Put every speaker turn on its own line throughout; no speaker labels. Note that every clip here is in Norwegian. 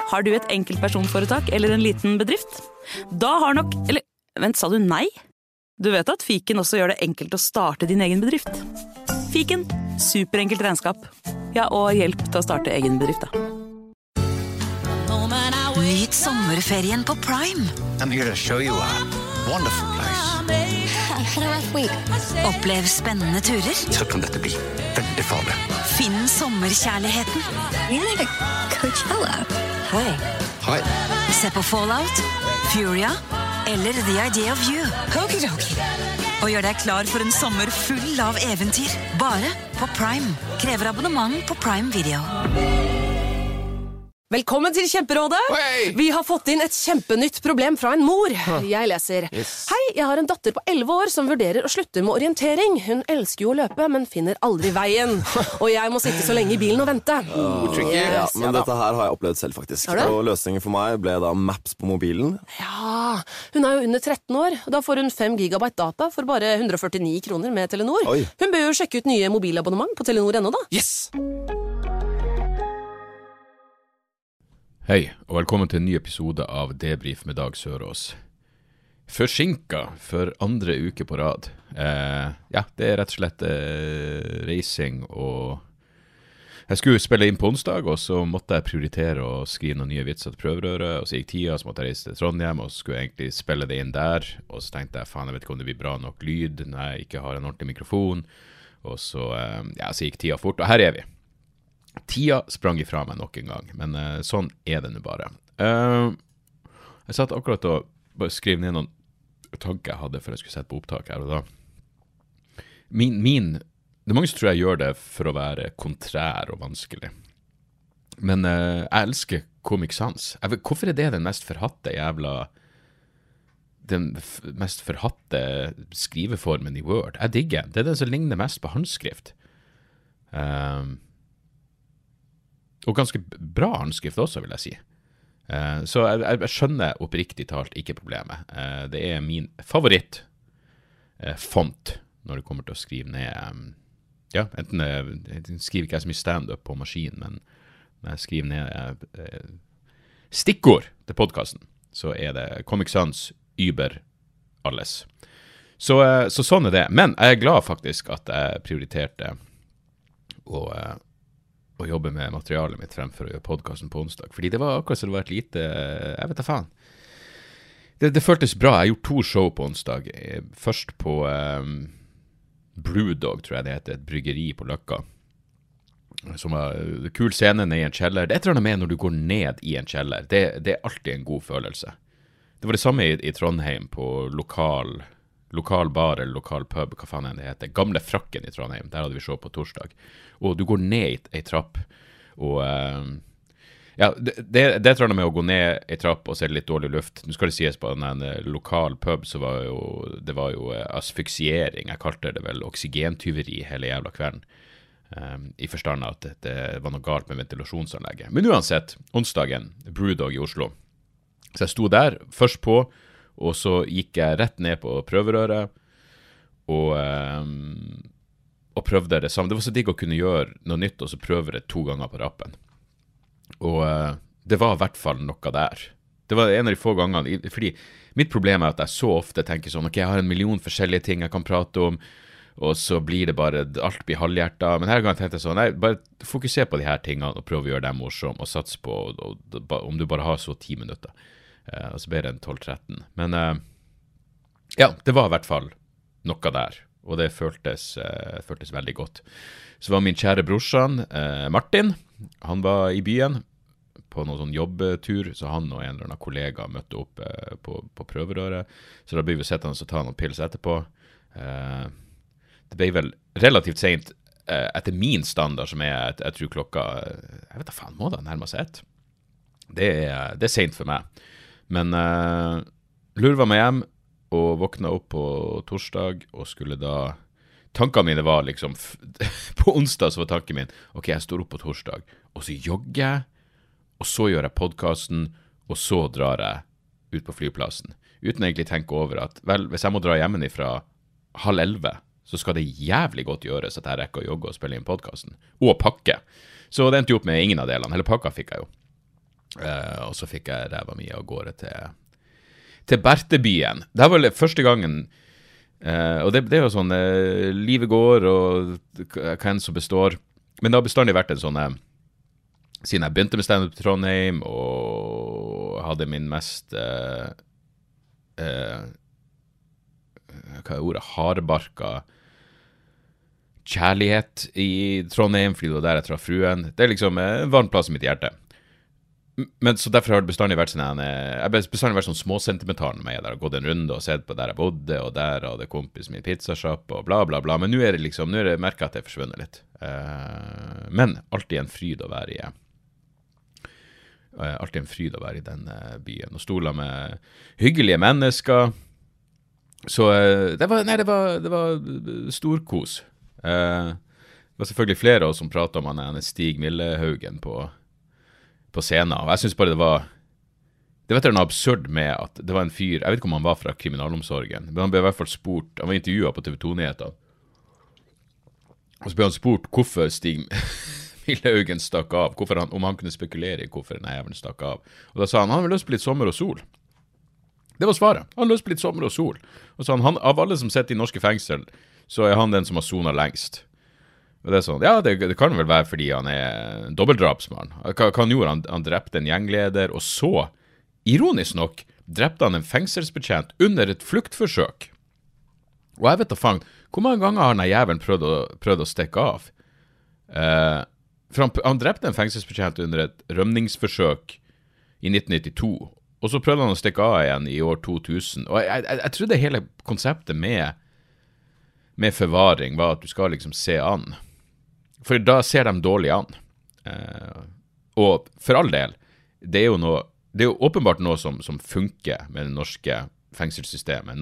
Har du et enkeltpersonforetak eller en liten bedrift? Da har nok... Eller, vent, sa du nei? Du vet at Fiken også gjør det enkelt å starte din egen bedrift. Fiken, superenkelt regnskap. Ja, og hjelp til å starte egen bedrift, da.
Nyt sommerferien på Prime.
I'm here to show you a wonderful place.
Opplev spennende turer.
Så kan dette bli veldig farlig.
Finn sommerkjærligheten.
Coachella.
Hei.
Se på Fallout, Furia eller The Idea of You. Og gjør deg klar for en sommer full av eventyr. Bare på Prime. Krever abonnement på Prime Video.
Velkommen til Kjemperådet.
Hei!
Vi har fått inn et kjempenytt problem fra en mor. Jeg leser.
Yes.
Hei, jeg har en datter på 11 år som vurderer å slutte med orientering. Hun elsker jo å løpe, men finner aldri veien. Og jeg må sitte så lenge i bilen og vente.
Ja, men dette her har jeg opplevd selv faktisk. Og løsningen for meg ble da Maps på mobilen.
Ja, hun er jo under 13 år. Da får hun 5 gigabyte data for bare 149 kroner med Telenor.
Oi.
Hun bør jo sjekke ut nye mobilabonnement på Telenor ennå da.
Yes!
Hei, og velkommen til en ny episode av Debrief med Dag Sørås. Forsinket for andre uke på rad. Ja, det rett og slett reising, og jeg skulle spille inn på onsdag, og så måtte jeg prioritere å skrive noen nye vitser til prøverøret, og så gikk tida, så måtte jeg reise til Trondheim, og så skulle jeg egentlig spille det inn der, og så tenkte jeg, faen, jeg vet ikke om det blir bra nok lyd når jeg ikke har en ordentlig mikrofon, og så, ja, så gikk tida fort, og her er vi. Tida sprang ifra meg nok en gang, men sånn er det nå bare. Jeg satt akkurat og bare skrev ned noen tanker jeg hadde før jeg skulle sette på opptak her, og da det er mange som tror jeg gjør det for å være kontrær og vanskelig. Men jeg elsker Comic Sans. Hvorfor er det den mest forhatte mest forhatte skriveformen i Word? Jeg digger. Det er den som ligner mest på håndskrift. Og ganske bra håndskrift også, vil jeg si. Så jeg skjønner oppriktig talt ikke problemet. Det er min favoritt font når det kommer til å skrive ned. Ja, enten jeg skriver ikke jeg så mye stand-up på maskin, men når jeg skriver ned stikkord til podcasten, så er det Comic Sans über alles. Så sånn er det. Men jeg er glad faktisk at jeg prioriterte å jobbe med materialet mitt fremfor å gjøre podcasten på onsdag. Fordi det var akkurat så det var et lite, jeg vet da faen. Det føltes bra. Jeg har gjort 2 show på onsdag. Først på Brewdog, tror jeg det heter, et bryggeri på Løkka. Som var en kul scene ned i en kjeller. Det er et eller annet med når du går ned i en kjeller. Det er alltid en god følelse. Det var det samme i Trondheim på lokal bar eller lokal pub, hva faen enn det heter. Gamle Frakken i Trondheim, der hadde vi show på torsdag. Og du går ned i trapp, og ja, det tror jeg med å gå ned i trapp og se litt dårlig luft. Nå skal det sies på en lokal pub, så var det var jo asfiksiering. Jeg kalte det vel oksygentyveri hele jævla kvelden. I forstand at det var noe galt med ventilasjonsanlegget. Men uansett, onsdagen, Brewdog i Oslo. Så jeg sto der, først på, og så gikk jeg rett ned på prøverøret, og prøvde det samme. Det var så digg å kunne gjøre noe nytt, og så prøve det 2 ganger på rappen. Og det var I hvert fall noe der. Det var en av de få gangene, fordi mitt problem at jeg så ofte tenker sånn, ok, jeg har 1 million forskjellige ting jeg kan prate om, og så blir det bare, alt blir halvhjertet. Men her gang tenkte jeg sånn, nei, bare fokuser på de her tingene, og prøve å gjøre dem morsom, og sats på, om du bare har så 10 minutter. Og så ble det en 12-13. Men ja, det var I hvert fall noe der, og det føltes veldig godt. Så var min kjære brorsan, Martin, han var I byen på noen sånn jobbtur, så han og en eller annen kollega møtte opp på prøverøret, så da ble vi sett han og ta noen pils etterpå. Det ble vel relativt sent etter min standard, som jeg tror klokka, jeg vet da faen, må det nærme seg 1. Det er sent for meg. Men lurva meg hjem og våkna opp på torsdag og skulle da, tankene mine var liksom, på onsdag så var tanken min, ok, jeg står opp på torsdag, og så jogger jeg, og så gjør jeg podcasten, og så drar jeg ut på flyplassen, uten egentlig tenke over at, vel, hvis jeg må dra hjemmefra 10:30, så skal det jævlig godt gjøres at jeg rekker å jogge og spille inn podcasten, og pakke. Så det endte jo opp med ingen av delene, hele pakka fikk jeg jo. Og så fikk jeg ræva mi av gårde til Bertebyen. Det her var første gangen, og det er jo sånn, livet går, og hva enn som består. Men det har bestandig vært en sånn, siden jeg begynte med stand-up i Trondheim, og hadde min mest, hva er ordet, hardbarka kjærlighet i Trondheim, fordi det var der jeg traff fruen. Det er liksom en varm plass i mitt hjerte. Men så derfor har det bestandig vært sånn, sånn småsentimental med meg, der har gått en runde og sett på der jeg bodde, og der hadde kompis min pizzashop, og bla bla bla, men nå er det merket at det forsvunnet litt. Men alltid en fryd å være i den byen, og stola med hyggelige mennesker, så det var storkos. Det var selvfølgelig flere av oss som pratet om han Stig Millehaugen på scenen, og jeg synes bare det var noe absurd med at det var en fyr, jeg vet ikke om han var fra kriminalomsorgen, men han ble i hvert fall spurt, han var intervjuet på TV 2-nyheter, og så ble han spurt hvorfor Stig Millehaugen stakk av, om han kunne spekulere i hvorfor denne jævlen stakk av, og da sa han har lyst på litt sommer og sol. Det var svaret, han har lyst på litt sommer og sol, og så han av alle som sitter i norske fengsel, så er han den som har sonet lengst. Og det er sånn, ja, det kan vel være fordi han en dobbeltdrapsmann. Hva han gjorde? Han drepte en gjengleder, og så, ironisk nok, drepte han en fengselsbetjent under et fluktforsøk. Og jeg vet da faen, hvor mange ganger har denne jævelen prøvd å stikke av? For han drepte en fengselsbetjent under et rømningsforsøk i 1992, og så prøvde han å stikke av igjen i år 2000. Og jeg trodde hele konseptet med forvaring var at du skal liksom se an. For da ser de dårlig an. Og for all del, det er jo åpenbart noe som funker med det norske fengselssystemet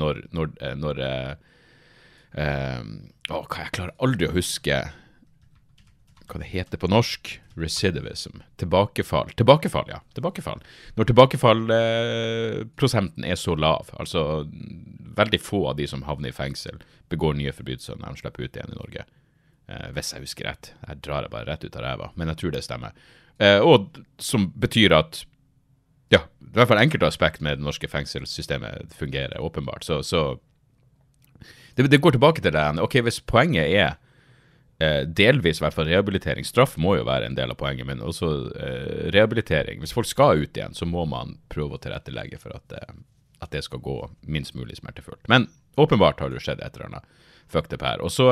jeg klarer aldri å huske hva det heter på norsk, recidivism, tilbakefall, ja, tilbakefall. Når tilbakefallprosenten er så lav, altså veldig få av de som havner i fengsel begår nye forbrytelser når de slipper ut igjen i Norge. Hvis jeg husker rett. Her drar jeg bare rett ut av ræva, men jeg tror det stemmer. Og som betyr at, ja, i hvert fall enkelte aspekt med det norske fengselssystemet fungerer, åpenbart. Så det går tilbake til det. Ok, hvis poenget er delvis i hvert fall rehabilitering, straff må jo være en del av poenget, men også rehabilitering. Hvis folk skal ut igjen, så må man prøve å tilrettelegge for at det skal gå minst mulig smertefullt. Men åpenbart har det skjedd et eller annet fucked up her. Og så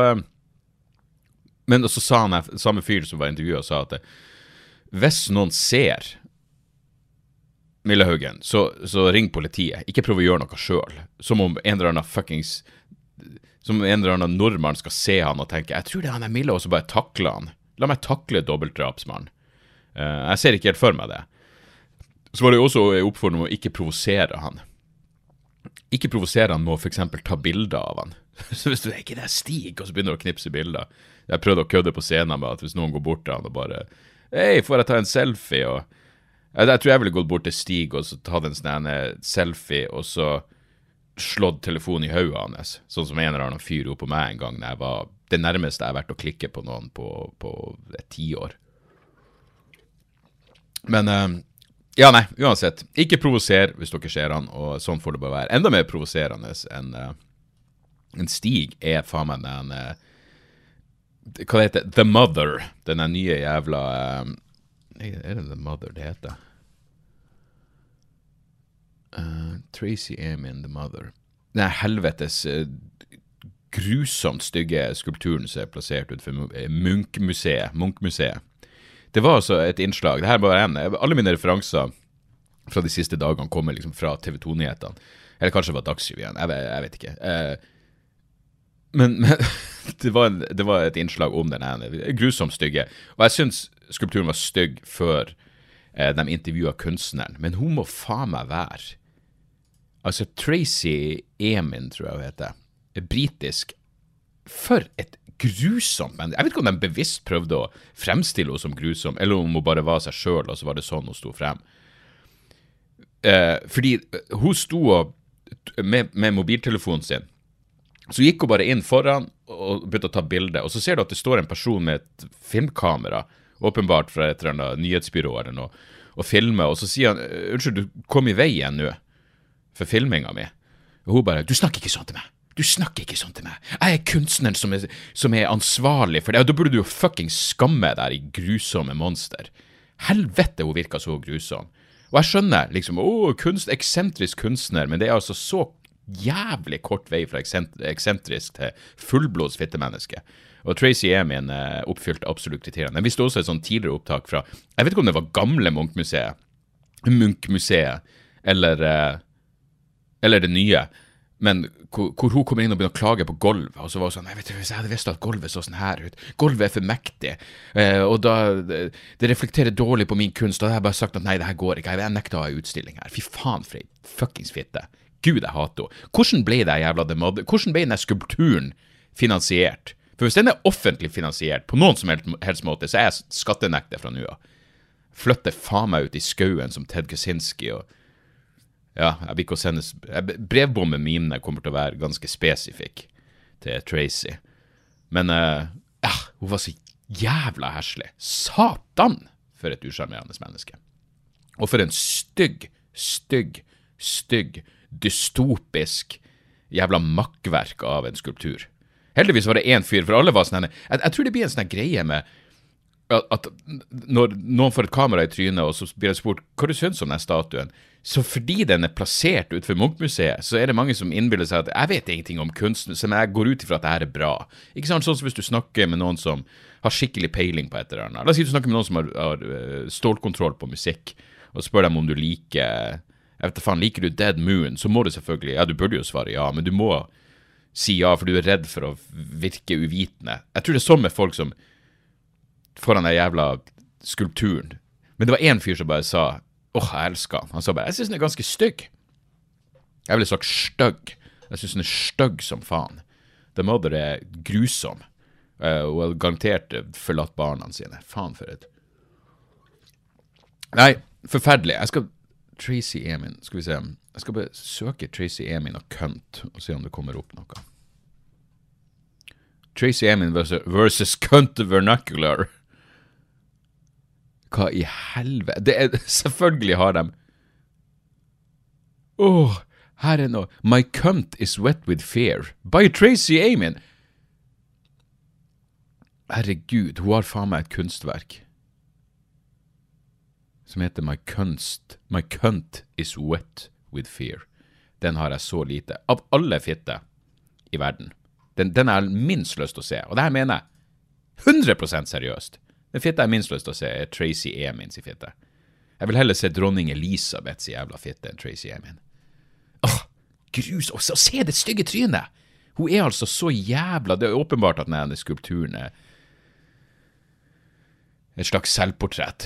sa han, samme fyr som var intervjuet, sa at hvis noen ser Millehaugen, så ring politiet. Ikke prøv å gjøre noe selv. Som om en eller annen nordmann skal se han og tenke, jeg tror det han Mille, og så bare takle han. La meg takle dobbeltdrapsmann. Jeg ser ikke helt for meg det. Så var det jo også oppfordring om å ikke provosere han. Ikke provosere han med å for eksempel ta bilder av han. Så hvis du ikke det Stig, og så begynner du å knipse bilder. Jeg prøvde å kødde på scenen med at hvis noen går bort til han og bare, hei, får jeg ta en selfie? Og jeg tror jeg ville gått bort til Stig og så tatt en sånn selfie, og så slått telefonen i hodet hans, sånn som en eller annen fyr opp på meg en gang når jeg var det nærmeste jeg har vært å klikke på noen på et 10 år. Men ja, nei, uansett, ikke provoser hvis dere ser han, og sånn får det bare være. Enda mer provoserende en Stig er faen meg den hva det heter? The Mother, den nye jævla er det The Mother det heter? Tracy Emin, The Mother. Den helvetes grusomt stygge skulpturen som er plassert utenfor Munch-museet. Det var altså et innslag, det her bare alle mine referanser fra de siste dagene kommer liksom fra TV 2-nyhetene, eller kanskje det var Dagsrevyen, jeg vet ikke. Men det var et innslag om den her, grusomt stygge, og jeg synes skulpturen var stygg før de intervjuet kunstneren, men hun må faen meg være. Altså Tracy Emin, tror jeg hun heter, britisk, for et grusomt, men jeg vet ikke om de bevisst prøvde å fremstille henne som grusom, eller om hun bare var seg selv, og så var det sånn hun stod frem. Fordi hun stod med mobiltelefonen sin, så gikk hun bare inn foran og begynte å ta bilder, og så ser du at det står en person med et filmkamera, åpenbart fra et eller annet nyhetsbyrå eller noe, og filmer, og så sier han, unnskyld, du kom i veien nå, for filminga mi. Og hun bare, du snakker ikke sånn til meg. Jeg kunstneren som er ansvarlig for det, og da burde du jo fucking skamme der i grusomme monster. Helvete, hun virker så grusom. Og jeg skjønner, liksom, eksentrisk kunstner, men det er altså så jævlig kort vei fra eksentrisk til fullblods fittemenneske. Og Tracy Emin oppfylte absolutt kriteriene. Jeg visste også et sånn tidligere opptak fra, jeg vet ikke om det var gamle Munch-museet, eller det nye, men hvor hun kommer inn og begynner å klage på gulv, og så var hun sånn, hvis jeg hadde visst at gulvet så sånn her ut, gulvet for mektig, og da, det reflekterer dårlig på min kunst, og da har jeg bare sagt at nei, det her går ikke, jeg nekter å ha utstilling her, fy faen for ei fuckings fitte, Gud, jeg hater henne. Hvordan ble det jævla hvordan ble denne skulpturen finansiert? For hvis den er offentlig finansiert, på noen som helst måte, så er jeg skattenekter fra nå av. Flytter faen meg ut i skauen som Ted Kaczynski, og ja, jeg vil ikke sendes brevbommen mine kommer til å være ganske spesifik til Tracy. Men hun var så jævla herselig. Satan for et usjarmerende menneske. Og for en stygg, dystopisk jævla makkverk av en skulptur. Heldigvis var det en fyr, for alle var sånn, jeg tror det blir en sånn greie med at når noen får et kamera i trynet, og så blir det spurt, hva du synes om den statuen? Så fordi den er plassert utenfor Munch-museet, så er det mange som innbiller seg at jeg vet ingenting om kunst, som jeg går ut ifra at det her er bra. Ikke sant? Sånn som hvis du snakker med noen som har skikkelig peiling på et eller annet. La oss si du snakker med noen som har stålkontroll på musikk, og spør dem om du liker, jeg vet ikke faen, liker du Dead Moon, så må du selvfølgelig, ja, du burde jo svare ja, men du må si ja, for du er redd for å virke uvitende. Jeg tror det er sånn med folk som foran den jævla skulpturen. Men det var en fyr som bare sa, jeg elsker han. Han sa bare, jeg synes den er ganske stygg. Jeg ville sagt stygg. Jeg synes den er stygg som faen. The Mother er grusom. Og har garantert forlatt barna sine. Faen for et. Nei, forferdelig. Tracy Emin, skal vi se. Jeg skal bare søke Tracy Emin og kønt, og se om det kommer opp noe. Tracy Emin versus kønt vernacular. Hva i helvete? Selvfølgelig har de her er noe. My cunt is wet with fear. By Tracy Emin. Herregud, hun har faen meg et kunstverk som heter My cunt is wet with fear. Den har jeg så lite. Av alle fitte i verden. Den har jeg minst lyst til å se. Og det her mener jeg 100% seriøst. Den fitte jeg minst lyst til å se er Tracy Emin sin fitte. Jeg vil heller se dronning Elisabeths jævla fitte enn Tracy Emin. Grus, og se det stygge trynet! Hun er altså så jævla, det er åpenbart at denne skulpturen er et slags selvportrett.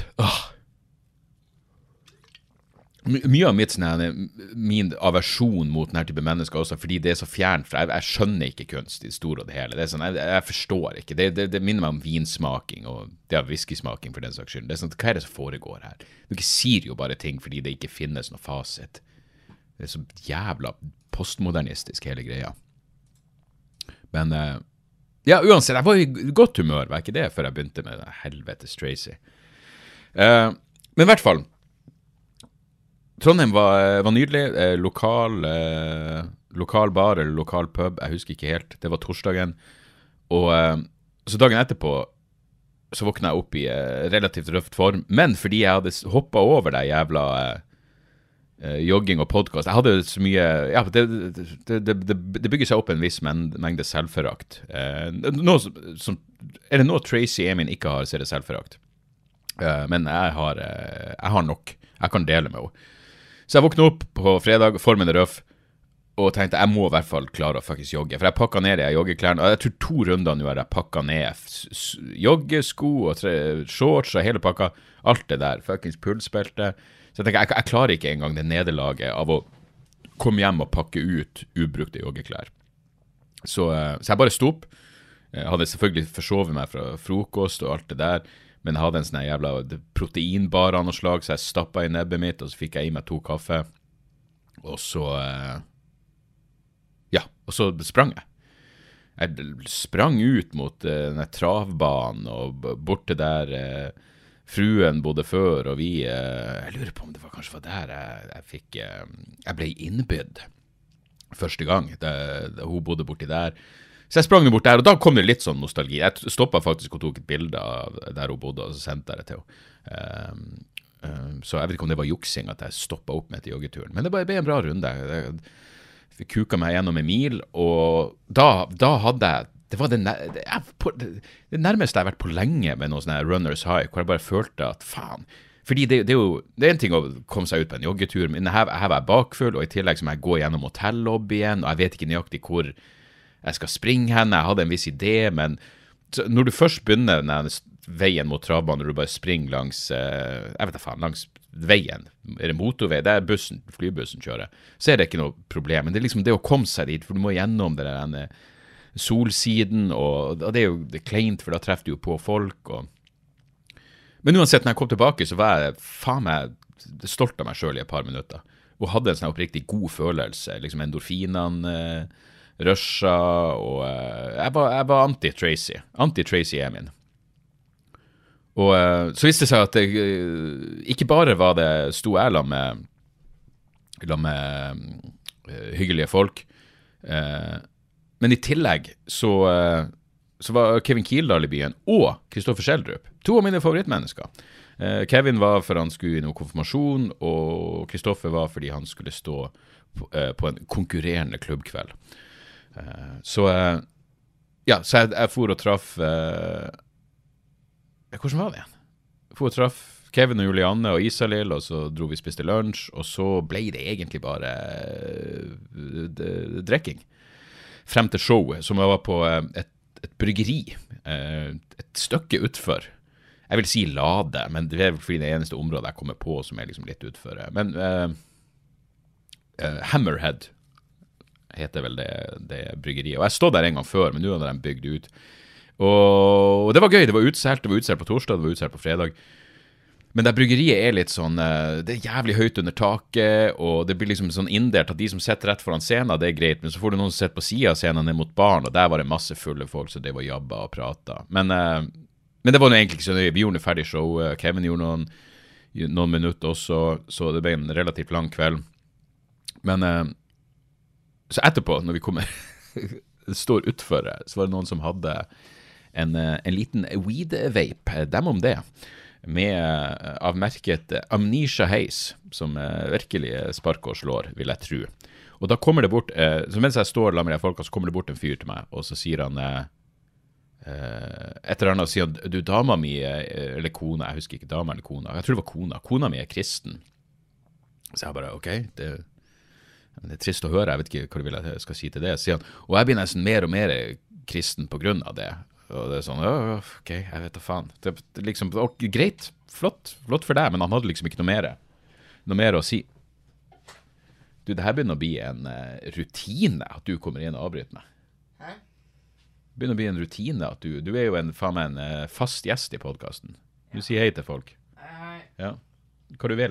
Mye av min aversjon mot denne type mennesker også, fordi det er så fjernt, for jeg skjønner ikke kunst i det store og det hele. Det er sånn, jeg forstår ikke. Det minner meg om vinsmaking, og det er whiskysmaking for den saks skyld. Det er sånn, hva er det som foregår her? Du sier jo bare ting fordi det ikke finnes noe fasit. Det er så jævla postmodernistisk hele greia. Men, ja, uansett, jeg var i godt humør, var ikke det, før jeg begynte med helvetes Tracy. Men i hvert fall, Trondheim var nydelig, lokal bar eller lokal pub, jeg husker ikke helt, det var torsdagen, og så dagen etterpå så våkna jeg opp i relativt røft form, men fordi jeg hadde hoppet over det jævla jogging og podcast, jeg hadde så mye, ja, det bygger seg opp en viss mengde selvforakt. Er det noe Tracy Emin ikke har, så er det selvforakt. Men jeg har nok, jeg kan dele med henne. Så jeg våknet opp på fredag, formen er røff, og tenkte jeg må i hvert fall klare å faktisk jogge. For jeg pakket ned de joggeklærne, og jeg tror 2 runder nå har jeg pakket ned joggesko og shorts og hele pakka, alt det der, fuckings pulsbelte. Så jeg tenker, jeg klarer ikke engang det nederlaget av å komme hjem og pakke ut ubrukte joggeklær. Så jeg bare sto opp. Jeg hadde selvfølgelig forsovet meg fra frokost og alt det der, men jeg hadde en sånn jævla proteinbar av noe slag, så jeg stappet i nebbet mitt, og så fikk jeg i meg 2 kaffe. Og så, og så sprang jeg. Jeg sprang ut mot denne travbanen, og borte der fruen bodde før, og vi, jeg lurer på om det kanskje var der jeg ble innbydd første gang, da hun bodde borti der. Så jeg sprang bort der, og da kom det litt sånn nostalgi. Jeg stoppet faktisk og tok et bilde av der hun bodde, og så sendte jeg det til henne. Så jeg vet ikke om det var juksing at jeg stoppet opp med til joggeturen, men det ble en bra runde. Jeg kuket meg gjennom en mil, og da hadde jeg, det var det nærmeste jeg har vært på lenge med noen sånne runners high, hvor jeg bare følte at faen, fordi det er en ting å komme seg ut på en joggetur, men her var jeg bakfull, og i tillegg så må jeg gå gjennom hotellobbyen, og jeg vet ikke nøyaktig hvor jeg skal springe hen. Jeg hadde en viss idé, men når du først begynner denne veien mot travbanen, når du bare springer langs, langs veien, er det motorvei, det er flybussen kjører, så er det ikke noe problem. Men det er liksom det å komme seg dit, for du må gjennom denne solsiden, og det er jo det kleint, for da treffer du jo på folk, Men uansett, når jeg kom tilbake, så var jeg faen meg stolt av meg selv i et par minutter, og hadde en sånn oppriktig god følelse, liksom endorfinene rusha, og jeg var anti-Tracy er min. Og så viste det seg at ikke bare var det sto jeg la med hyggelige folk, men i tillegg så var Kevin Kildahl i byen, og Kristoffer Schjelderup, to av mine favorittmennesker. Kevin var for han skulle i noen konfirmasjon, og Kristoffer var fordi han skulle stå på en konkurrerende klubbkveld. Så jeg for og traff hvordan var det igjen? For og traff Kevin og Julianne og Isalill, og så dro vi spiste lunsj, og så ble det egentlig bare drikking. Frem til showet, som jeg var på et bryggeri, et stykke utfor. Jeg vil si Lade, men det er fordi det eneste området jeg kommer på som er liksom litt utfor. Men Hammerhead heter vel det bryggeriet. Og jeg stod der en gang før, men nå har de bygd ut. Og det var gøy, det var utselt på torsdag, det var utselt på fredag. Men det bryggeriet er litt sånn, det er jævlig høyt under taket, og det blir liksom sånn inndelt at de som sitter rett foran scenen, det er greit, men så får du noen som sitter på siden av scenen ned mot baren, og der var det masse fulle folk, så det var jabba og prata. Men det var noe egentlig ikke så nøye. Vi gjorde noe ferdig show, Kevin gjorde noen minutter også, så det ble en relativt lang kveld. Men så etterpå, når vi kommer, står utfor, så var det noen som hadde en liten weed-vape, dem om det, av merket Amnesia Haze, som virkelig sparker og slår, vil jeg tro. Og da kommer det bort, så mens jeg står med de folka, så kommer det bort en fyr til meg, og så sier han, etter han sier han, du, dama mi, eller kona, jeg husker ikke dama eller kona, jeg tror det var kona mi er kristen. Så jeg bare, ok, det er trist å høre, jeg vet ikke hva du vil jeg skal si til det, sier han, og jeg blir nesten mer og mer kristen på grunn av det. Og det er sånn, ok, jeg vet da faen. Det liksom, greit, flott for deg, men han hadde liksom ikke noe mer å si. Du, det her begynner å bli en rutine at du kommer inn og avbryter meg. Hæ? Det begynner å bli en rutine at du er jo en fast gjest i podcasten. Du sier hei til folk. Hei. Ja, hva du vil.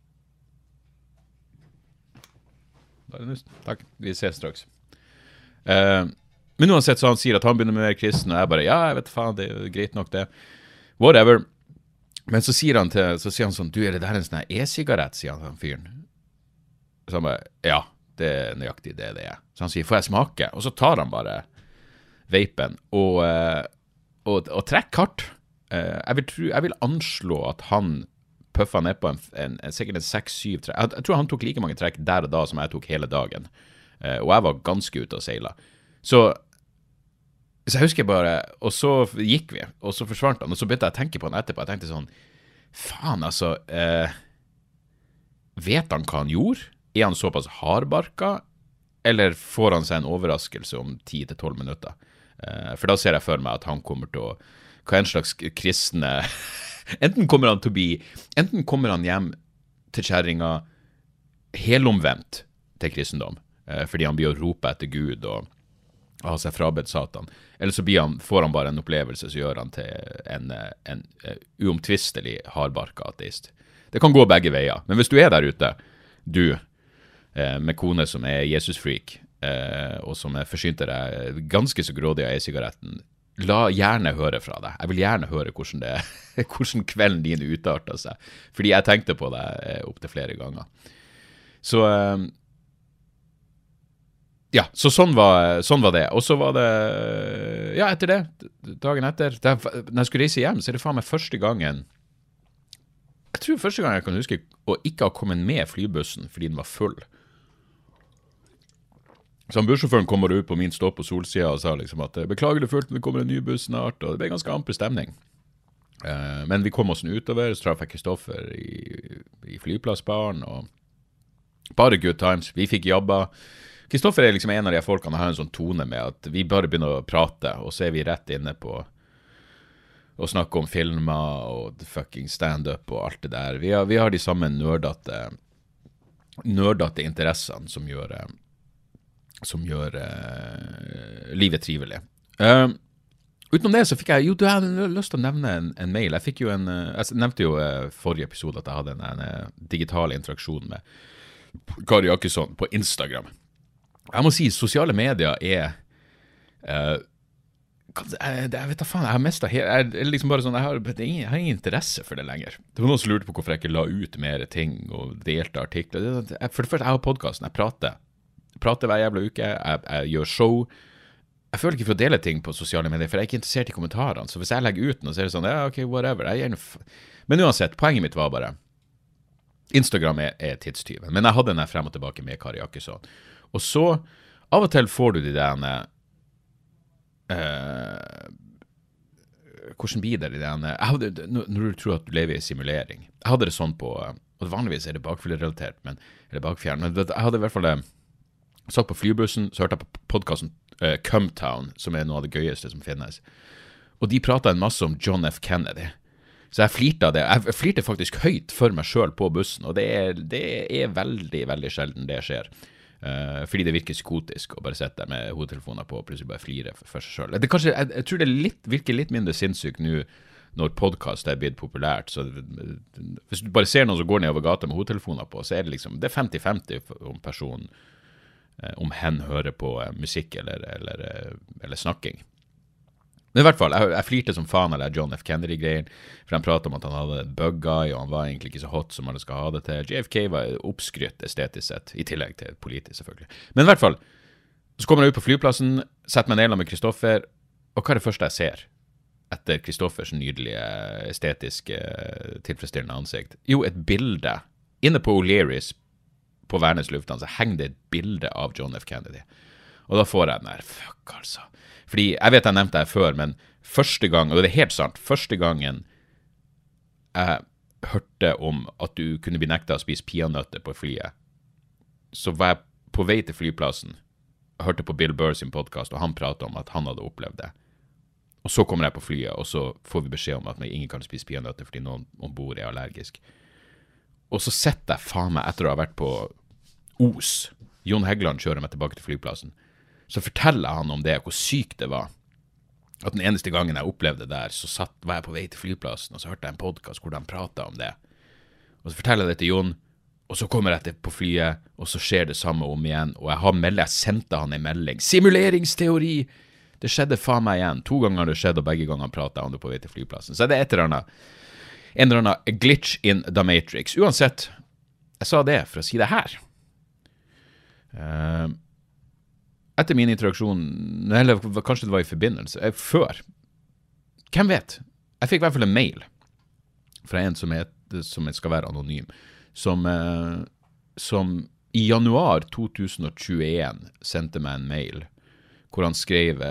Takk, vi ses straks. Men uansett så han sier at han begynner med mer kristen, og jeg bare, ja, jeg vet faen, det er greit nok det. Whatever. Men så sier han sånn, du, er det der en sånn e-sigarett, sier han fyren. Så han bare, ja, det er nøyaktig det er. Så han sier, får jeg smake? Og så tar han bare vapen og trekker hardt. Jeg vil anslå at han puffet ned på sikkert en 6-7 trekk. Jeg tror han tok like mange trekk der og da som jeg tok hele dagen. Og jeg var ganske ute og seilet. Så jeg husker bare, og så gikk vi, og så forsvant han, og så begynte jeg å tenke på han etterpå. Jeg tenkte sånn, faen altså, vet han hva han gjorde? Er han såpass hardbarka? Eller får han seg en overraskelse om 10-12 minutter? For da ser jeg for meg at han kommer til å, hva en slags kristne, enten kommer han hjem til kjerringa helomvendt til kristendom, fordi han blir å rope etter Gud og ha seg frabedt Satan, eller så får han bare en opplevelse som gjør han til en uomtvistelig hardbarka ateist. Det kan gå begge veier, men hvis du er der ute, du med kone som er Jesus-freak, og som forsynter deg ganske så grådig av e-sigaretten, la gjerne høre fra deg. Jeg vil gjerne høre hvordan kvelden din utartet seg. Fordi jeg tenkte på det opp til flere ganger. Så ja, så sånn var det. Og så var det, ja, etter det, dagen etter, når jeg skulle reise hjem, så det faen meg første gangen jeg kan huske å ikke ha kommet med flybussen fordi den var full. Så bussjåføren kommer ut på min stopp på Solsida og sa liksom at beklager det fullt, men det kommer en ny buss snart, og det ble ganske amper stemning. Men vi kom oss utover, så traff jeg Kristoffer i flyplassbaren, og bare good times. Vi fikk jobba. Kristoffer liksom en av de folkene har en sånn tone med at vi bare begynner å prate, og så vi rett inne på å snakke om filmer og fucking stand-up og alt det der. Vi har de samme nerdete interessene som gjør livet trivelig. Utenom det så fikk jeg, du hadde lyst til å nevne en mail. Jeg nevnte jo forrige episode at jeg hadde en digital interaksjon med Kari Jakkesson på Instagram. Jeg må si, sosiale medier jeg vet da faen, jeg har mistet jeg liksom bare sånn, jeg har ingen interesse for det lenger. Det var noen som lurte på hvorfor jeg ikke la ut mer ting og delte artikler. For det første, jeg har podcasten, jeg prater hver jævla uke, jeg gjør show. Jeg føler ikke for å dele ting på sosiale medier, for jeg ikke interessert i kommentarene. Så hvis jeg legger ut noe, så det sånn, ja, ok, whatever. Men uansett, poenget mitt var bare, Instagram tidstyven. Men jeg hadde den frem og tilbake med Kari Jakkesson. Og så, av og til får du de derne hvordan blir det i den når du tror at du lever i simulering. Jeg hadde det sånn på, og vanligvis det bakfyllerelatert, eller bakfjern, men jeg hadde i hvert fall satt på flybussen, så hørte jeg på podcasten Cumtown, som noe av det gøyeste som finnes. Og de pratet en masse om John F. Kennedy. Så jeg flirte av det. Jeg flirte faktisk høyt for meg selv på bussen, og det er veldig, veldig sjelden det skjer. Fordi det virker psykotisk å bare sitte der med hodetelefoner på og plutselig bare flire for seg selv. Jeg tror det virker litt mindre sinnssykt nå når podcast blitt populært. Så hvis du bare ser noen som går ned over gata med hodetelefoner på, så det liksom, det 50-50 om personen, om hen hører på musikk eller snakking. Men i hvert fall, jeg flirte som faen av John F. Kennedy-greien, for han pratet om at han hadde bug-guy, og han var egentlig ikke så hot som alle skal ha det til. JFK var oppskrytt estetisk sett, i tillegg til politisk selvfølgelig. Men i hvert fall, så kommer jeg ut på flyplassen, setter meg ned med Kristoffer, og hva det første jeg ser etter Kristoffers nydelige, estetiske, tilfredsstillende ansikt? Jo, et bilde. Inne på O'Learys, på Værnes lufthavn, så henger det et bilde av John F. Kennedy. Og da får jeg den der, fuck altså. Fordi, jeg vet jeg nevnte det før, men første gang, og det er helt sant, første gangen jeg hørte om at du kunne bli nektet å spise peanøtter på flyet, så var jeg på vei til flyplassen, jeg hørte på Bill Burr sin podcast, og han pratet om at han hadde opplevd det. Og så kommer jeg på flyet, og så får vi beskjed om at ingen kan spise peanøtter fordi noen ombord allergisk. Og så setter jeg faen meg etter å ha vært på Os. Jon Heggeland kjører meg tilbake til flyplassen. Så forteller han om det, hvor sykt det var. At den eneste gangen jeg opplevde det der, så var jeg på vei til flyplassen, og så hørte jeg en podcast hvor de pratet om det. Og så forteller jeg det til Jon, og så kommer jeg på flyet, og så skjer det samme om igjen, og jeg sendte han en melding. Simuleringsteori! Det skjedde faen meg igjen. 2 ganger det skjedde, og begge ganger pratet han på vei til flyplassen. Så det en eller annen glitch in the Matrix. Uansett, jeg sa det for å si det her. Etter min interaksjon, eller kanskje det var i forbindelse, før, hvem vet? Jeg fikk i hvert fall en mail fra en som skal være anonym, som i januar 2021 sendte meg en mail, hvor han skrev,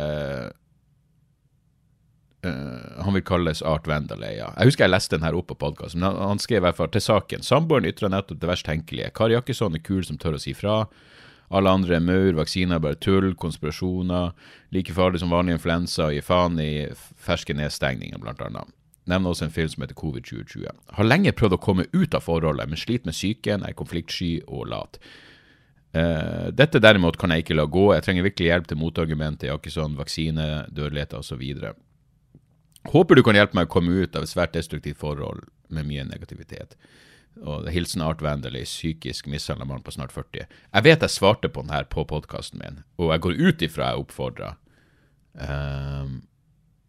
han vil kalles Art Vendaleia. Jeg husker jeg leste den her opp på podcasten, men han skrev i hvert fall til saken, samboeren ytret nettopp det verst tenkelige. Kari Jakkesson kul som tør å si fra. Alle andre maur, vaksiner, bare tull, konspirasjoner, like farlig som vanlig influensa, og gi faen i ferske nedstengninger, blant annet. Nevner også en film som heter Covid 2020. Har lenge prøvd å komme ut av forholdet, men sliter med psyken, konfliktsky og lat. Dette derimot kan jeg ikke la gå. Jeg trenger virkelig hjelp til motargument til Jakkesson, vaksine, dødelighet og så videre. Håper du kan hjelpe meg å komme ut av et svært destruktivt forhold med mye negativitet. Og hilsen Art Vandalay, psykisk mishandlet mann på snart 40. Jeg vet jeg svarte på den her på podcasten min, og jeg går ut ifra jeg oppfordret.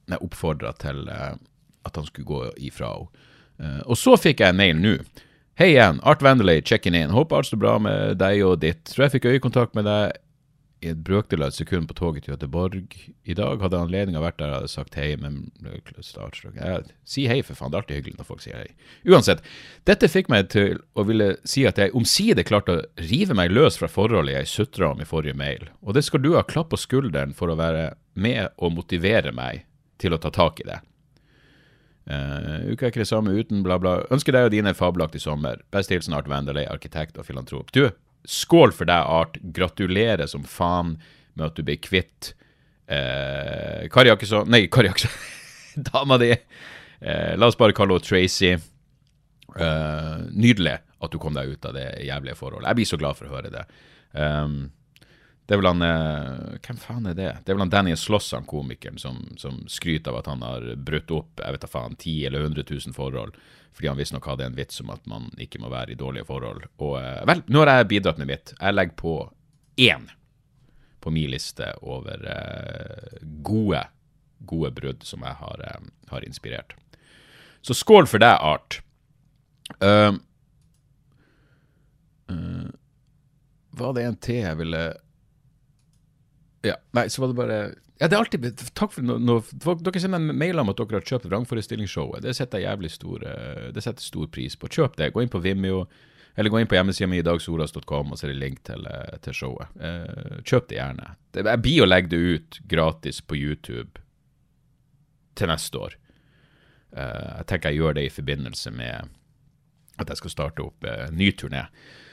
jeg oppfordret til at han skulle gå ifra henne. Og så fikk jeg en mail nå. Hei igjen, Art Vanderlei, checking in. Håper alt står bra med deg og ditt. Tror jeg fikk øyekontakt med deg i et brøkdel av et sekund på toget til Göteborg. I dag hadde anledning vært der og hadde sagt hei, men si hei for faen, det er alltid hyggelig når folk sier hei. Uansett, dette fikk meg til å ville si at jeg omsider klarte å rive meg løs fra forholdet jeg sutret om i forrige mail. Og det skal du ha klapp på skulderen for å være med og motivere meg til å ta tak i det. Uka ikke det samme uten bla bla. Ønsker deg og dine fabelaktig sommer. Best hilsen Art Vanderlei, arkitekt og filantrop. Du, skål for deg, Art. Gratulerer som faen med at du ble kvitt Kari Jakkesson. Dama di. La oss bare kalle henne Tracy. Nydelig at du kom deg ut av det jævlige forholdet. Jeg blir så glad for å høre det. Det er vel han, hvem faen er det? Det er vel han Daniel Sloss, han komikeren, som skryter av at han har brutt opp, jeg vet da faen, 10 eller 100 000 forhold, fordi han visst nok hadde en vits om at man ikke må være i dårlige forhold. Og vel, nå har jeg bidratt med mitt. Jeg legger på 1 på min liste over gode brudd som jeg har inspirert. Så skål for deg, Art. Var det en til jeg ville... Ja, nei, så var det bare... Ja, det er alltid... Takk for dere sender en mail om at dere har kjøpt vrangforestillingsshowet. Det setter jeg jævlig stor pris på. Kjøp det. Gå inn på Vimeo, eller gå inn på hjemmesiden min idagsoras.com og så er det link til showet. Kjøp det gjerne. Jeg blir å legge det ut gratis på YouTube til neste år. Jeg tenker jeg gjør det i forbindelse med at jeg skal starte opp ny turné.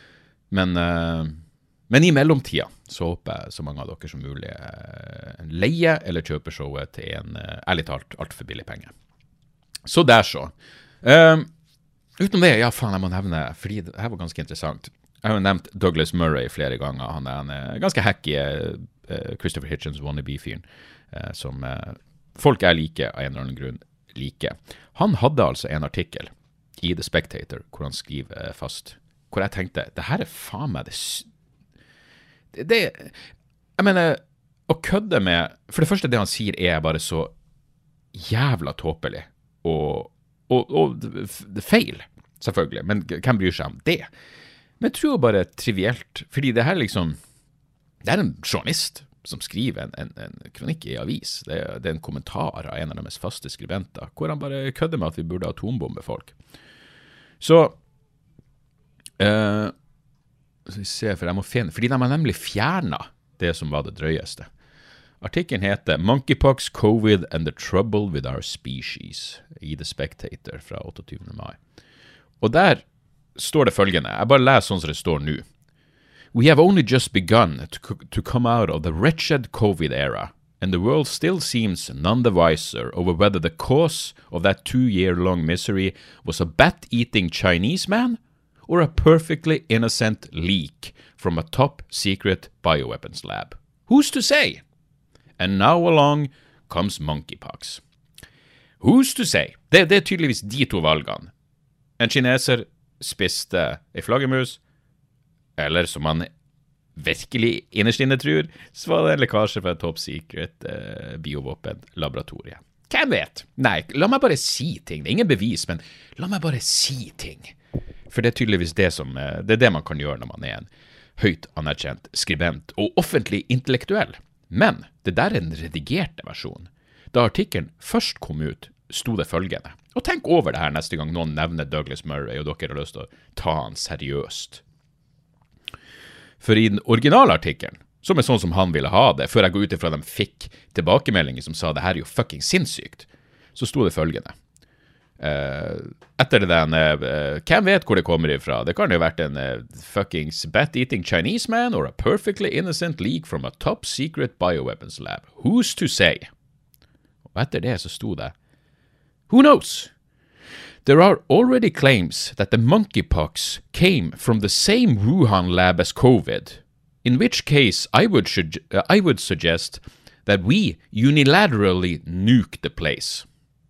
Men i mellomtida så håper jeg så mange av dere som mulig leie eller kjøper showet til en ærlig talt alt for billig penge. Så der så. Utenom det, ja faen jeg må nevne, fordi det her var ganske interessant. Jeg har jo nevnt Douglas Murray flere ganger. Han er en ganske hacky Christopher Hitchens wannabe-fyren som folk jeg liker av en eller annen grunn liker. Han hadde altså en artikkel i The Spectator hvor han skriver fast, hvor jeg tenkte, det her er faen meg jeg mener, å kødde med, for det første det han sier er bare så jævla tåpelig, og feil, selvfølgelig, men hvem bryr seg om det? Men jeg tror bare trivielt, fordi det her liksom, det er en journalist som skriver en kronikk i avis, det er en kommentar av en av deres faste skribenter, hvor han bare kødder med at vi burde atombombe folk. Så vi ser, for jeg må finne, fordi de har nemlig fjernet det som var det drøyeste. Artikkelen heter Monkeypox, COVID and the Trouble with Our Species i The Spectator fra 28. mai. Og der står det følgende, jeg bare leser sånn som det står nå. We have only just begun to come out of the wretched COVID era, and the world still seems none the wiser over whether the cause of that 2-year-long misery was a bat-eating Chinese man or a perfectly innocent leak from a top-secret bioweapons lab. Who's to say? And now along comes monkeypox. Who's to say? Det er tydeligvis de to valgene. En kineser spiste en flaggermus, eller som man virkelig innerst inne tror, så var det en lekkasje fra et top-secret biovåpen-laboratorie. Hvem vet? Nei, la meg bare si ting. Det er ingen bevis, men la meg bare si ting. For det er tydeligvis det som, det er det man kan gjøre når man er en høyt anerkjent skribent og offentlig intellektuell. Men det der er den redigerte versjonen. Da artikkelen først kom ut, sto det følgende. Og tenk over det her neste gang noen nevner Douglas Murray, og dere har lyst til å ta han seriøst. For i den originale artikkelen, som er sånn som han ville ha det, før jeg går ut ifra de fikk tilbakemeldinger som sa det her er jo fucking sinnssykt, så sto det følgende. Etter det den, hvem vet hvor det kommer ifra? Det kan jo ha vært en fucking bat-eating Chinese man or a perfectly innocent leak from a top-secret bioweapons lab. Who's to say? Og etter det så sto det, who knows? There are already claims that the monkeypox came from the same Wuhan lab as COVID, in which case I would suggest that we unilaterally nuke the place.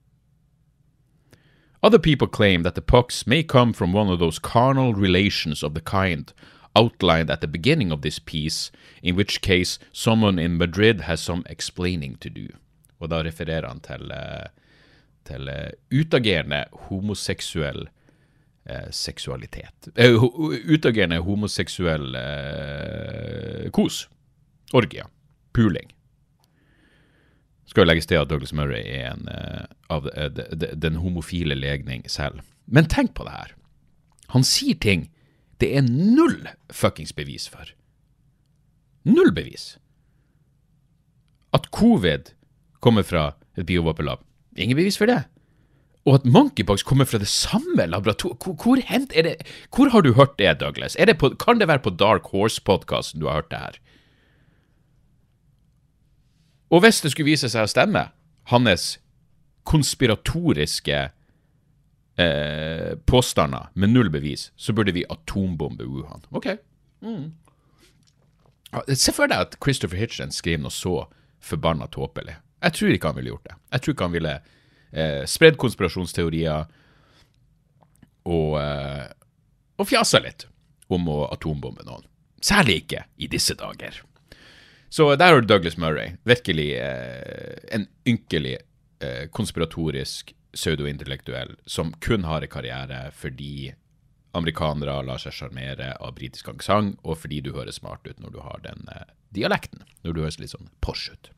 Other people claim that the pox may come from one of those carnal relations of the kind outlined at the beginning of this piece, in which case someone in Madrid has some explaining to do. og da refererer han til utagerende homoseksuell seksualitet. Utagerende homoseksuell kos. Orgia. Puling. Skal jo legges til at Douglas Murray en av den homofile legning selv. Men tenk på det her. Han sier ting det null fuckings bevis for. Null bevis. At covid kommer fra et biovåpenlab. Ingen bevis for det. Og at monkeypox kommer fra det samme laboratoriet. Hvor har du hørt det, Douglas? Kan det være på Dark Horse-podcasten du har hørt det her? Og hvis det skulle vise seg å stemme, hans konspiratoriske påstander med null bevis, så burde vi atombombe Wuhan. Ok. Se for deg at Christopher Hitchens skrev noe så forbannet tåpelig. Jeg tror ikke han ville gjort det. Jeg tror ikke han ville spredd konspirasjonsteorier og fjasa litt om å atombombe noen. Særlig ikke i disse dager. Så der har du Douglas Murray, virkelig en ynkelig, konspiratorisk, pseudo-intellektuell, som kun har en karriere fordi amerikanere lar seg charmere av britisk aksent, og fordi du høres smart ut når du har den dialekten, når du høres litt sånn Porsche ut.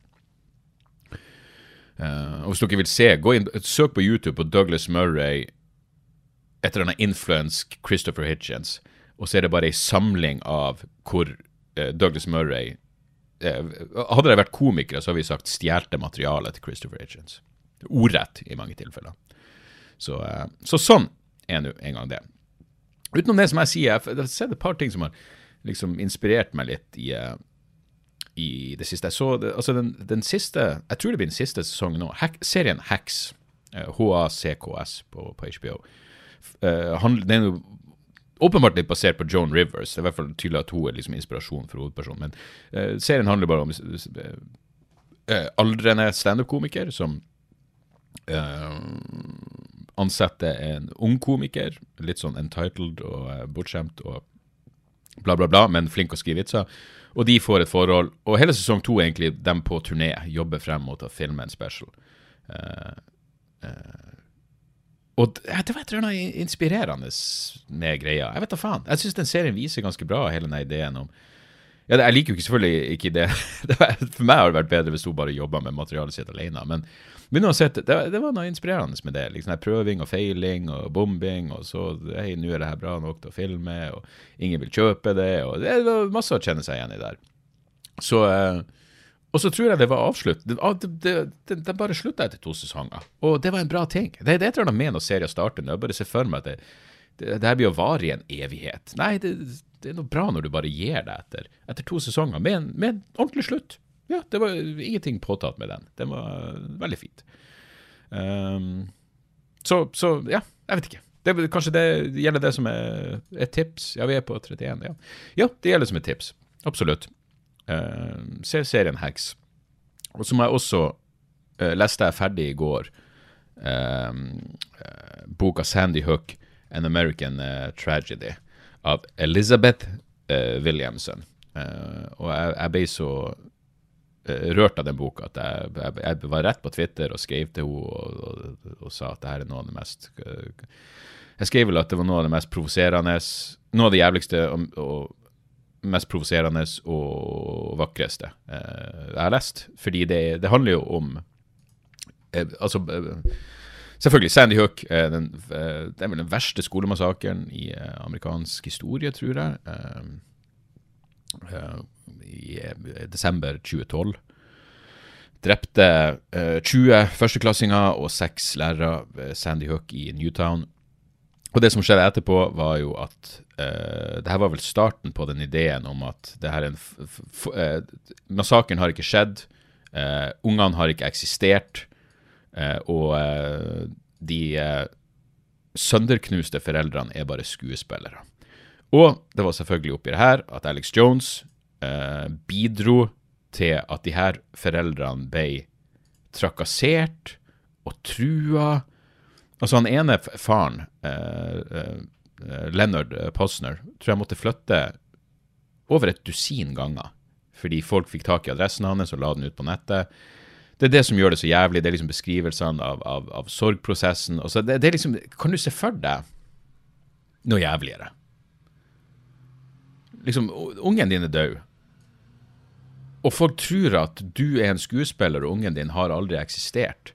Og hvis dere vil se, gå inn, søk på YouTube på Douglas Murray etter denne influence Christopher Hitchens, og så det bare en samling av hvor Douglas Murray hadde det vært komikere, så har vi sagt stjelte materialet til Christopher Hitchens. Ordrett i mange tilfeller. Så sånn nå en gang det. Utenom det som jeg sier, jeg har sett et par ting som har liksom inspirert meg litt i det siste. Jeg så den siste, jeg tror det blir den siste sesongen nå, serien Hacks, HACKS på HBO. Den jo åpenbart litt basert på Joan Rivers. Det i hvert fall tydelig at hun liksom inspirasjon for hovedpersonen. Men serien handler bare om aldrende stand-up-komiker som ansetter en ung komiker, litt sånn entitled og bortskjemt og bla bla bla, men flink å skrive vitser. Og de får et forhold, og hele sesong 2 egentlig dem på turné, jobber frem mot å filme en special. Og det var et eller annet inspirerende med greia. Jeg vet da faen. Jeg synes den serien viser ganske bra hele den ideen om... Ja, jeg liker jo selvfølgelig ikke det. For meg har det vært bedre hvis hun bare jobber med materialet sitt alene. Men uansett, det var noe inspirerende med det. Liksom prøving og feiling og bombing, og så, hei, nå det her bra nok til å filme, og ingen vil kjøpe det, og det var masse å kjenne seg igjen i der. Så... Og så tror jeg det var avslutt. Det bare sluttet etter 2 sesonger. Og det var en bra ting. Det tror jeg med når serien starter. Jeg bare ser for meg at det her blir å vare i en evighet. Nei, det noe bra når du bare gir det etter 2 sesonger med en ordentlig slutt. Ja, det var ingenting påtatt med den. Det var veldig fint. Så ja, jeg vet ikke. Kanskje det gjelder det som et tips. Ja, vi på 31, ja. Ja, det gjelder som et tips. Absolutt. Se serien Hacks. Og som jeg også leste jeg ferdig i går boka Sandy Hook, An American Tragedy av Elizabeth Williamson. Og jeg ble så rørt av den boka at jeg var rett på Twitter og skrev til henne og sa at det her noe av det mest jeg skrev vel at det var noe av det mest provoserende, noe av det jævligste og mest provoserende og vakreste jeg har lest, fordi det handler jo om selvfølgelig Sandy Hook det er vel den verste skolemassakren i amerikansk historie, tror jeg i desember 2012 drepte 20 førsteklassinger og 6 lærere Sandy Hook i Newtown. Og det som skjedde etterpå var jo at det her var vel starten på den ideen om at det her massakren har ikke skjedd, ungene har ikke eksistert, og de sønderknuste foreldrene bare skuespillere. Og det var selvfølgelig oppi det her at Alex Jones bidro til at de her foreldrene ble trakassert og trua. Altså han ene faren, Leonard Posner, tror jeg måtte flytte over 12 ganger, fordi folk fikk tak i adressen hans og la den ut på nettet. Det det som gjør det så jævlig, det liksom beskrivelsene av sorgprosessen. Og så det liksom, kan du se for deg noe jævligere? Liksom, ungen din død. Og folk tror at du en skuespiller, og ungen din har aldri eksistert.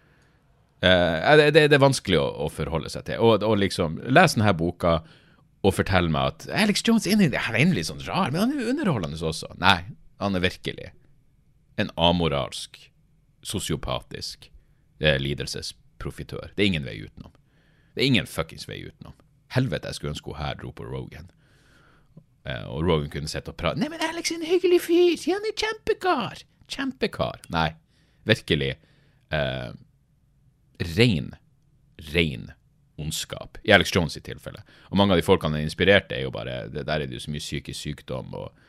Det vanskelig å forholde seg til. Og liksom, les denne boka, og fortell meg at Alex Jones han litt sånn rar, men han underholdende også. Nei, han virkelig en amoralsk, sosiopatisk lidelsesprofitør. Det ingen vei utenom. Det ingen fuckings vei utenom. Helvete, jeg skulle ønske hun her dro på Rogan. Og Rogan kunne sett og prate. Nei, men Alex er en hyggelig fyr. Han er kjempekar. Nei, virkelig ren ondskap. I Alex Jones i tilfelle. Og mange av de folkene han er inspirert er jo bare, der er det jo så mye psykisk sykdom,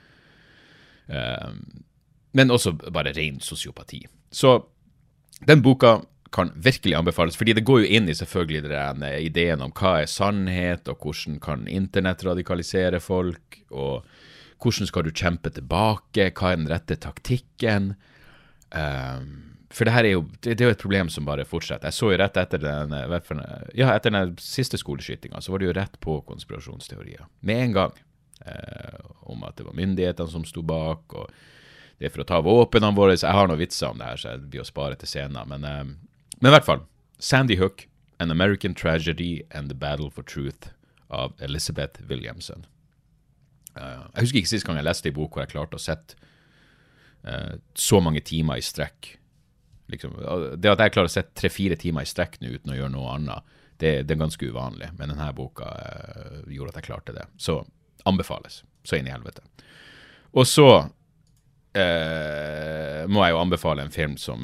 men også bare ren sosiopati. Så den boka kan virkelig anbefales, fordi det går jo inn i selvfølgelig den ideen om hva er sannhet, og hvordan kan internett radikalisere folk, og hvordan skal du kjempe tilbake, hva er den rette taktikken. For det her er jo, det er jo et problem som bare fortsetter. Jeg så jo rett etter den siste skoleskytingen, så var det jo rett på konspirasjonsteorier. Med en gang. Om at det var myndighetene som stod bak, og det er for å ta våpnene våre. Jeg har noen vitser om det her, så jeg blir å spare til scenen. Men i hvert fall, Sandy Hook, An American Tragedy and the Battle for Truth av Elizabeth Williamson. Jeg husker ikke sist gang jeg leste i bok hvor jeg klarte å sette så mange timer i strekk. Liksom, det at jeg klarer å sette 3-4 timer i strekk nå uten å gjøre noe annet, det er ganske uvanlig. Men denne boka gjorde at jeg klarte det. Så anbefales. Så inn i helvete. Og så må jeg jo anbefale en film som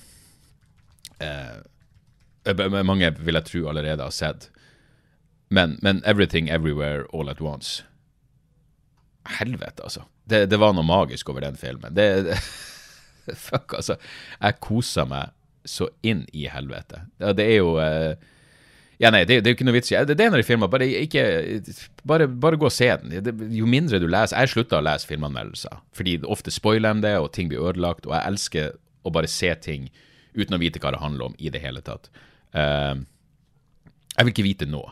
mange vil jeg tro allerede har sett. Men Everything, Everywhere, All at Once. Helvete, altså. Det var noe magisk over den filmen. Fuck, altså. Jeg koser meg så inn i helvete. Det er jo... nei, det er jo ikke noe vits. Det er en av de filmer, bare gå og se den. Jo mindre du leser, jeg slutter å lese filmanmeldelser, fordi ofte spoiler de det, og ting blir ødelagt, og jeg elsker å bare se ting uten å vite hva det handler om i det hele tatt. Jeg vil ikke vite nå.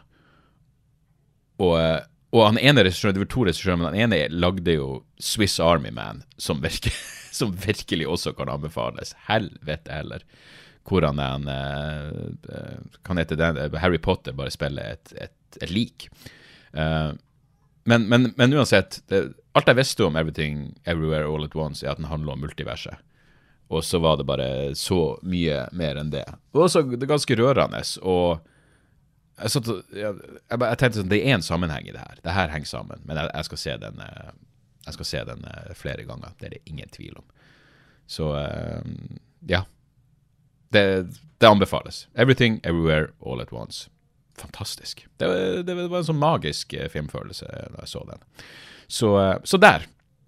Og han ene regissøren, det var 2 regissører, men han ene lagde jo Swiss Army Man, som virkelig også kan anbefales. Helvete heller. Hvor han kan hete den, Harry Potter bare spiller et lik. Men uansett, alt jeg visste om Everything, Everywhere, All at Once, er at den handler om multiverset. Og så var det bare så mye mer enn det. Og også det er ganske rørende, og jeg tenkte sånn, det er en sammenheng i det her. Det her henger sammen, men jeg skal se den flere ganger. Det er det ingen tvil om. Så, ja. Det anbefales. Everything, Everywhere, All at Once. Fantastisk. Det var en sånn magisk filmfølelse da jeg så den. Så der.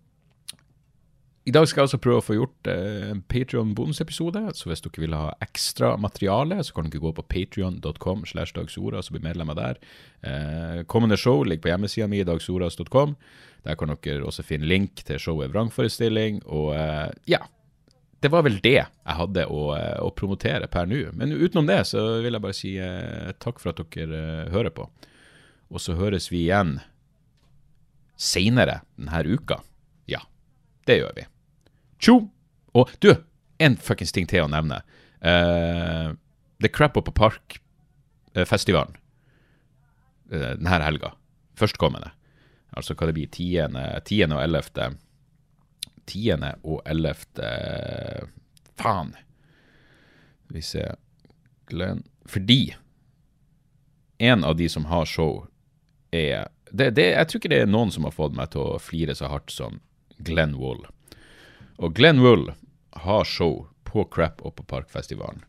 I dag skal jeg også prøve å få gjort en Patreon-bonusepisode, så hvis dere vil ha ekstra materiale, så kan dere gå på patreon.com/dagsoras og bli medlemmer der. Kommende show ligger på hjemmesiden min, dagsoras.com. Der kan dere også finne link til showet Vrangforestilling, og ja, det var vel det jeg hadde å promotere per nå. Men utenom det så vil jeg bare si takk for at dere hører på. Og så høres vi igjen senere denne uka. Ja, det gjør vi. Tjo! Og du, en fuckings ting til å nevne. The Crap Up Park-festivalen denne helga. Førstkommende. Altså hva det blir 10. og 11. 10. og 11. Faen. Vi ser Glenn. Fordi en av de som har show jeg tror ikke det er noen som har fått meg til å flire så hardt som Glenn Wool. Og Glenn Wool har show på Crap Up Park-festivalen.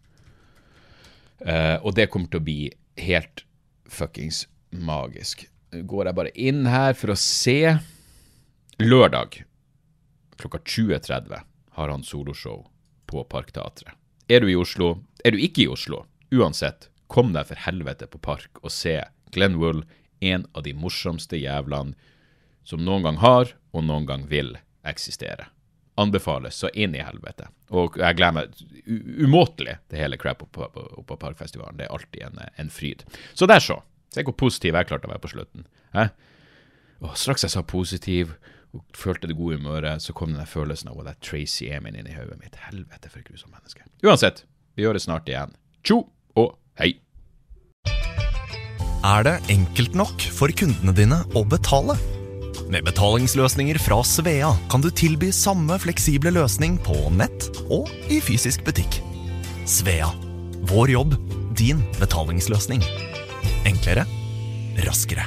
Og det kommer til å bli helt fuckings magisk. Går jeg bare inn her for å se. Lørdag klokka 20:30 har han soloshow på Parkteatret. Er du i Oslo? Er du ikke i Oslo? Uansett, kom deg for helvete på Park og se Glenn Wool, en av de morsomste jævlene som noen gang har og noen gang vil eksistere. anbefales så inn I helvete. Og jeg gleder meg umåtelig det hele crap oppe på Parkfestivalen. Det alltid en fryd. Så der så. Se hvor positiv jeg klarte å være på slutten. Straks jeg sa positiv og følte det gode humøret, så kom den følelsen av at Tracy Emin inn I hodet mitt. Helvete for grusom menneske. Uansett, vi gjør det snart igjen. Tjo og hei!
Det enkelt nok for kundene dine å betale? Med betalingsløsninger fra Svea kan du tilby samme fleksible løsning på nett og I fysisk butikk. Svea. Vår jobb, din betalingsløsning. Enklere, raskere.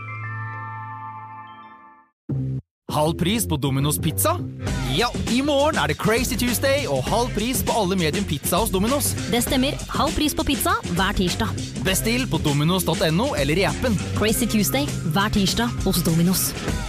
Halv pris på Domino's Pizza? Ja, I morgen det Crazy Tuesday og halv pris på alle medium pizza hos Domino's.
Det stemmer, halv pris på pizza hver tirsdag.
Bestill på dominos.no eller I appen.
Crazy Tuesday hver tirsdag hos Domino's.